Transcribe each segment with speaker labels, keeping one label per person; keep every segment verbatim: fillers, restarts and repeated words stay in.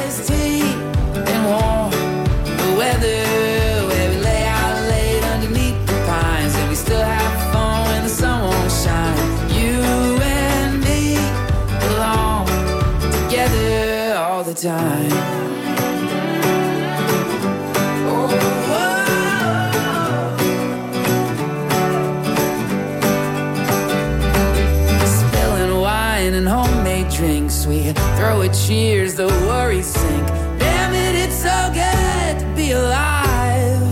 Speaker 1: iced tea and warm weather, where we lay out late underneath the pines, and we still have fun when the sun won't shine. You and me belong together all the time. Drinks, we throw a cheers, the worries sink. Damn it, it's so good to be alive.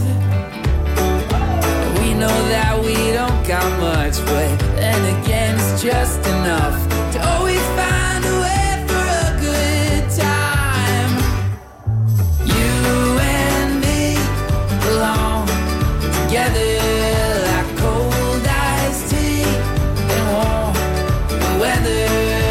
Speaker 1: We know that we don't got much, but then again it's just enough to always find a way for a good time. You and me belong together like cold iced tea and warm weather.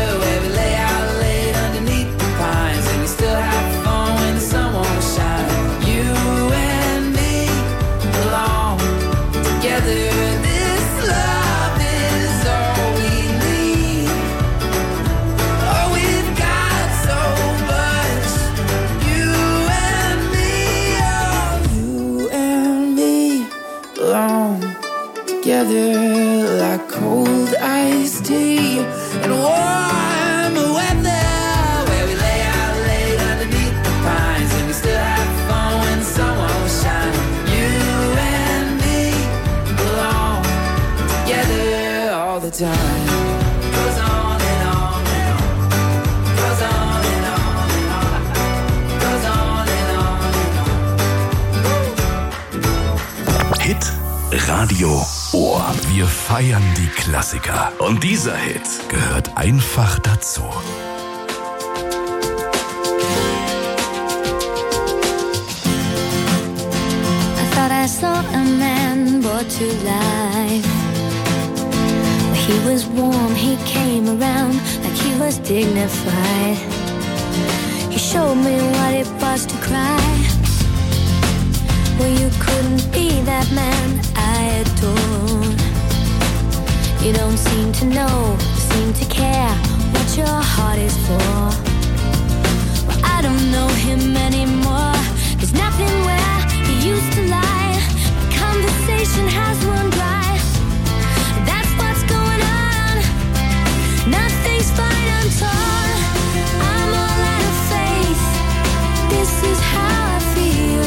Speaker 1: Like cold iced tea and warm weather, where we lay out late underneath the pines, and we still have fun when the sun won't shine. You and me belong together all the time. Goes on and on and on. Goes on and on and on. Goes on and on and on.
Speaker 2: Hit Radio Ohr. Wir feiern die Klassiker. Und dieser Hit gehört einfach dazu.
Speaker 3: I thought I saw a man brought to life. He was warm, he came around like he was dignified. He showed me what it was to cry. Well, you couldn't be that man I adored. You don't seem to know, seem to care what your heart is for. Well, I don't know him anymore. There's nothing where he used to lie. The conversation has run dry. That's what's going on. Nothing's fine, I'm torn. I'm all out of faith. This is how I feel.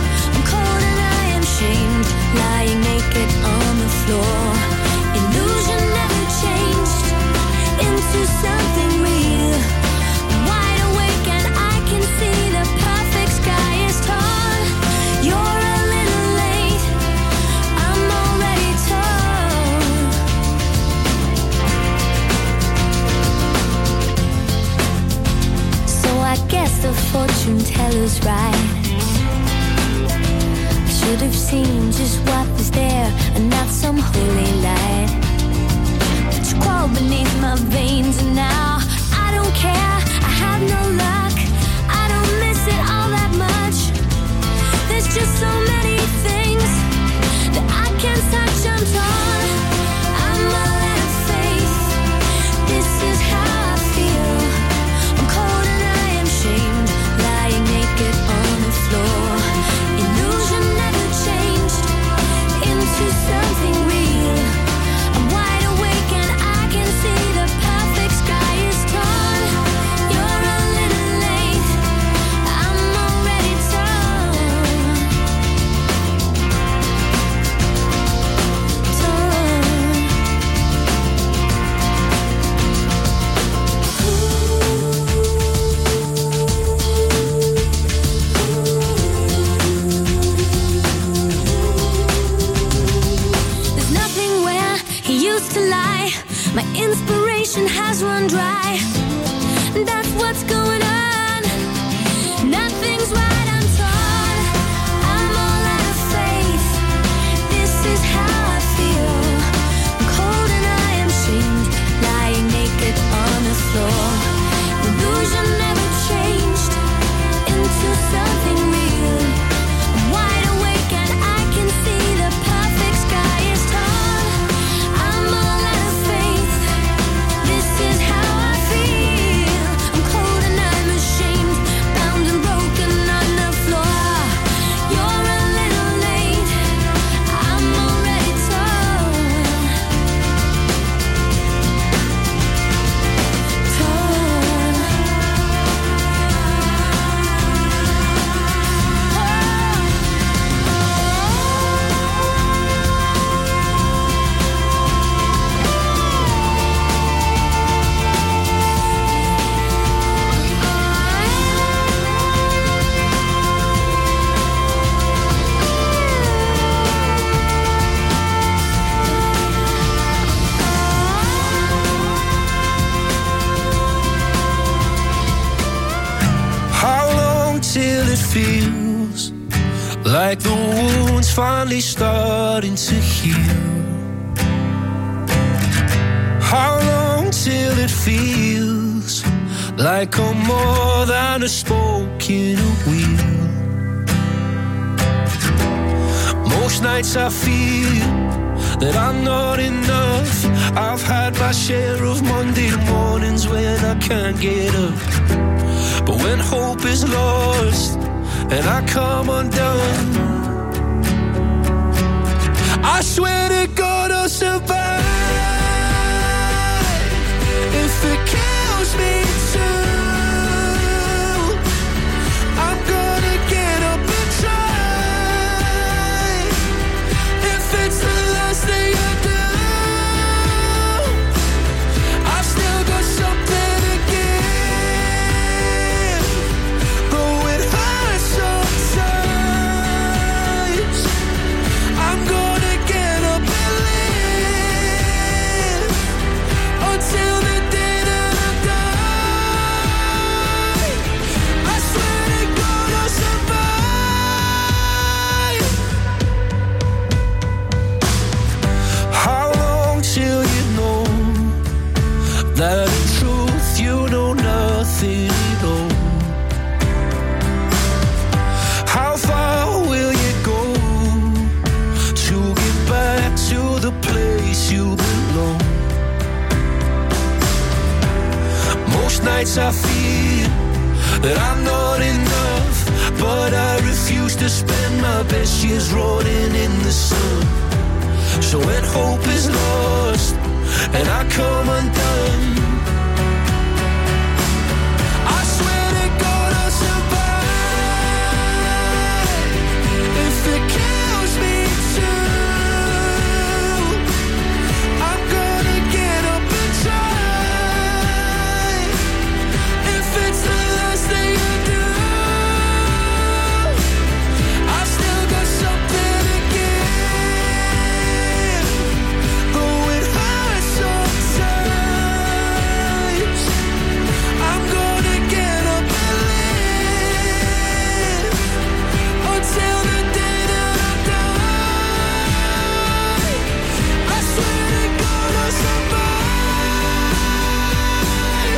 Speaker 3: Shamed, lying naked on the floor. Illusion never changed into something real. I'm wide awake and I can see the perfect sky is torn. You're a little late, I'm already torn. So I guess the fortune teller's right. Should have seen just what was there and not some holy light. But you crawled beneath my veins and now I don't care, I have no luck. I don't miss it all that much. There's just so many things that I can't touch, I'm torn. I'm all out of faith. This is how I feel. I'm cold and I am shamed, lying naked on the floor. To something real. I'm wide awake and I can see the perfect sky is torn. You're a little late, I'm already torn. Torn. To lie, my inspiration has run dry. That's what's going on. Nothing's right, I'm torn. I'm all out of faith. This is how I feel. I'm cold and I am shamed, lying naked on the floor. Illusion never changed into something real. I'm wide awake and I can see the perfect sky is torn. I'm all out of faith. This is how I feel. I'm cold and I'm ashamed, bound in
Speaker 4: till it feels like the wound's finally starting to heal? How long till it feels like I'm more than a spoke in a wheel? Most nights I feel that I'm not enough. I've had my share of Monday mornings when I can't get up. But when hope is lost and I come undone, I swear to God I'll survive. If it kills me too, I'm gonna get up and try. If it's the last thing I do, I've still got something to give. Though it hurts sometimes, I'm gonna get up and live until the day that I die. I swear to God I'll survive. How long till you know that in truth you know nothing at all? How far will you go to get back to the place you belong? Most nights I feel that I'm not enough, but I refuse to spend my best years rolling in the sun. So when hope is lost and I come undone, I swear to God I'll survive. If it kills me too, I'm gonna get up and try. If it's the last thing I do, I've still got something to give. Though it hurts sometimes, I'm gonna get up and live until the day that I die. I swear to God I'll survive.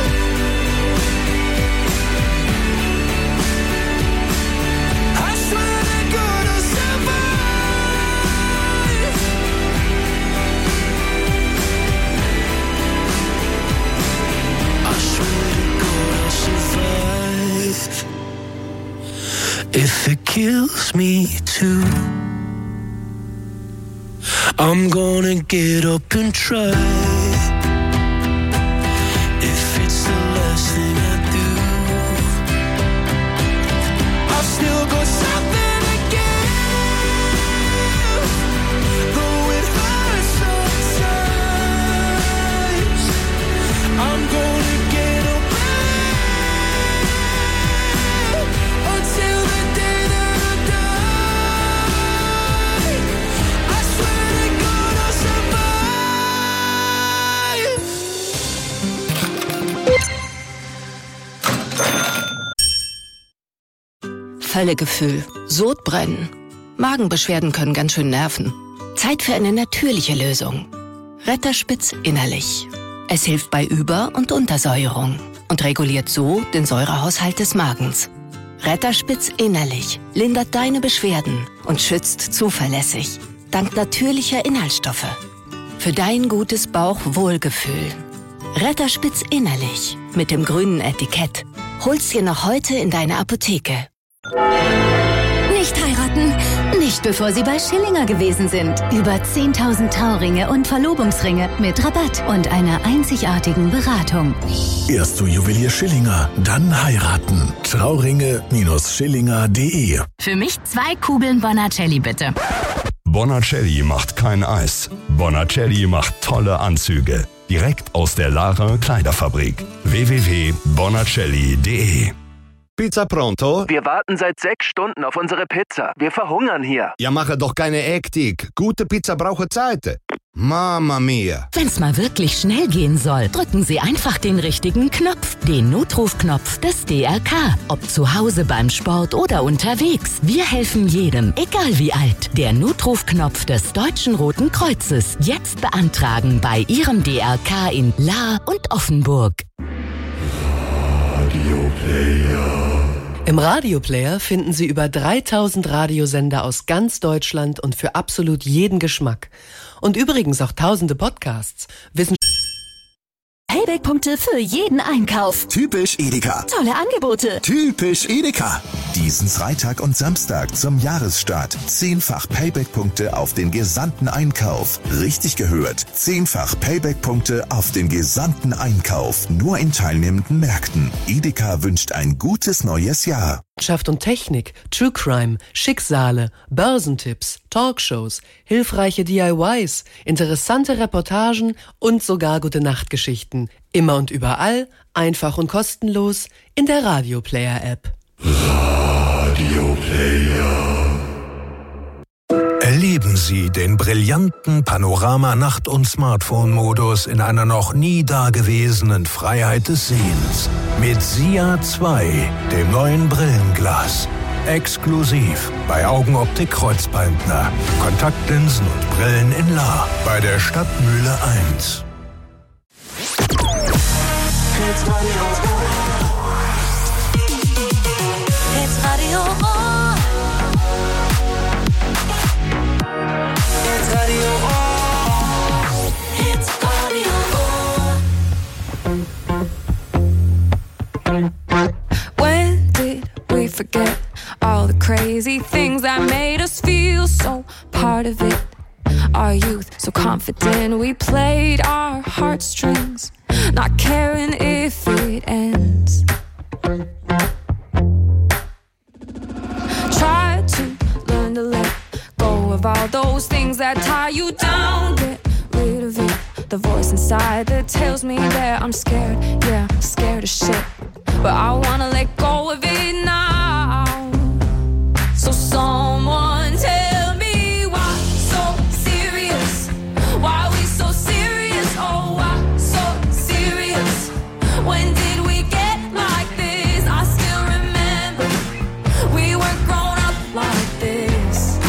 Speaker 4: I swear to God I'll survive. I swear to God I'll survive. If it kills me too, I'm gonna get up and try. If it's the last thing I do, I've still got something to give. Though it hurts sometimes, I'm gonna get up and live until the day that I die. I swear to God I'll survive.
Speaker 5: Völlegefühl, Sodbrennen. Magenbeschwerden können ganz schön nerven. Zeit für eine natürliche Lösung. Retterspitz innerlich. Es hilft bei Über- und Untersäuerung und reguliert so den Säurehaushalt des Magens. Retterspitz innerlich lindert deine Beschwerden und schützt zuverlässig. Dank natürlicher Inhaltsstoffe. Für dein gutes Bauchwohlgefühl. Retterspitz innerlich mit dem grünen Etikett. Hol's dir noch heute in deine Apotheke.
Speaker 3: Nicht heiraten, nicht bevor Sie bei Schillinger gewesen sind. Über zehntausend Trauringe und Verlobungsringe mit Rabatt und einer einzigartigen Beratung.
Speaker 2: Erst zu Juwelier Schillinger, dann heiraten. Trauringe Schillinger punkt de.
Speaker 3: Für mich zwei Kugeln Bonacelli bitte.
Speaker 6: Bonacelli macht kein Eis. Bonacelli macht tolle Anzüge. Direkt aus der Lara Kleiderfabrik. w w w punkt bonacelli punkt de.
Speaker 7: Pizza pronto?
Speaker 8: Wir warten seit sechs Stunden auf unsere Pizza. Wir verhungern hier.
Speaker 7: Ja, mache doch keine Hektik. Gute Pizza braucht Zeit. Mamma mia.
Speaker 9: Wenn's mal wirklich schnell gehen soll, drücken Sie einfach den richtigen Knopf. Den Notrufknopf des D R K. Ob zu Hause, beim Sport oder unterwegs. Wir helfen jedem, egal wie alt. Der Notrufknopf des Deutschen Roten Kreuzes. Jetzt beantragen bei Ihrem D R K in Lahr und Offenburg.
Speaker 10: Radioplayer. Im Radioplayer finden Sie über dreitausend Radiosender aus ganz Deutschland und für absolut jeden Geschmack. Und übrigens auch tausende Podcasts. Wissen
Speaker 11: Payback-Punkte für jeden Einkauf.
Speaker 12: Typisch Edeka.
Speaker 11: Tolle Angebote.
Speaker 12: Typisch Edeka. Diesen Freitag und Samstag zum Jahresstart. Zehnfach Payback-Punkte auf den gesamten Einkauf. Richtig gehört. Zehnfach Payback-Punkte auf den gesamten Einkauf. Nur in teilnehmenden Märkten. Edeka wünscht ein gutes neues Jahr.
Speaker 10: Wirtschaft und Technik, True Crime, Schicksale, Börsentipps, Talkshows, hilfreiche D I Ys, interessante Reportagen und sogar gute Nachtgeschichten. Immer und überall, einfach und kostenlos in der Radioplayer-App.
Speaker 6: Radioplayer.
Speaker 13: Erleben Sie den brillanten Panorama-Nacht- und Smartphone-Modus in einer noch nie dagewesenen Freiheit des Sehens. Mit SIA zwei, dem neuen Brillenglas. Exklusiv bei Augenoptik Kreuzbaldner. Kontaktlinsen und Brillen in Lahr bei der Stadtmühle eins.
Speaker 3: Hitradio
Speaker 14: When did we forget all the crazy things that made us feel so part of it? Our youth, so confident, we played our heartstrings, not caring if it ends. Try to learn to let go of all those things that tie you down. Get rid of it. The voice inside that tells me that I'm scared. Yeah, scared of shit. But I wanna let go of it now. So someone tell me why so serious? Why we so serious? Oh, why so serious? When did we get like this? I still remember we weren't grown up like this.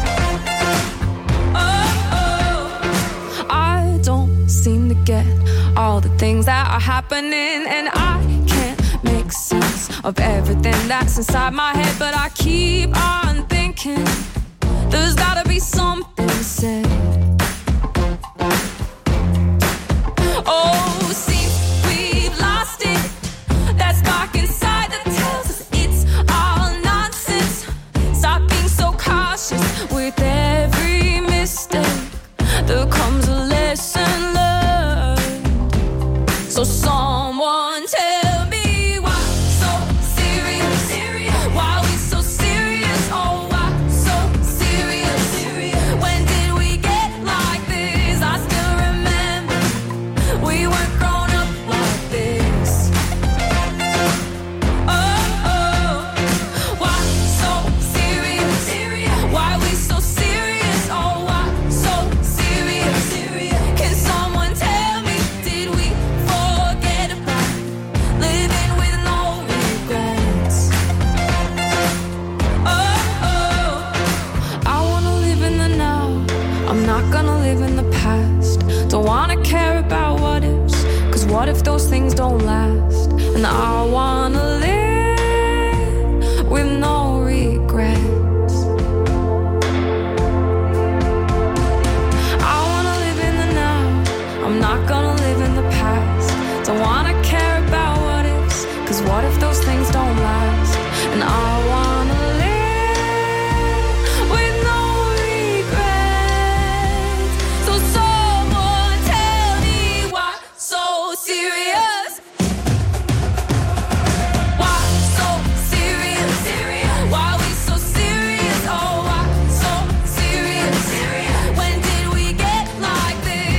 Speaker 14: Oh, oh. I don't seem to get all the things that are happening, and I can't make sense of everything that's inside my head, but I keep on thinking there's gotta be something said. Oh, see, we've lost it. That spark inside that tells us it's all nonsense. Stop being so cautious. With every mistake there comes a lesson learned. So someone tell me why so serious? Why we so serious? Oh, why so serious? When did we get like this? I still remember we weren't grown up like this. Oh, oh. Why so serious? Why we so serious? Oh, why so serious? Can someone tell me, did we forget about living with no regrets? Oh, oh. I wanna live in the now. I'm not gonna live in the past. Don't wanna care about what ifs, cause what if those things don't last? And I wanna live with no regrets. I wanna live in the now. I'm not gonna live in the past. Don't wanna care about what ifs, cause what if those things don't last? And I wanna live with no regrets. So someone tell me why so serious?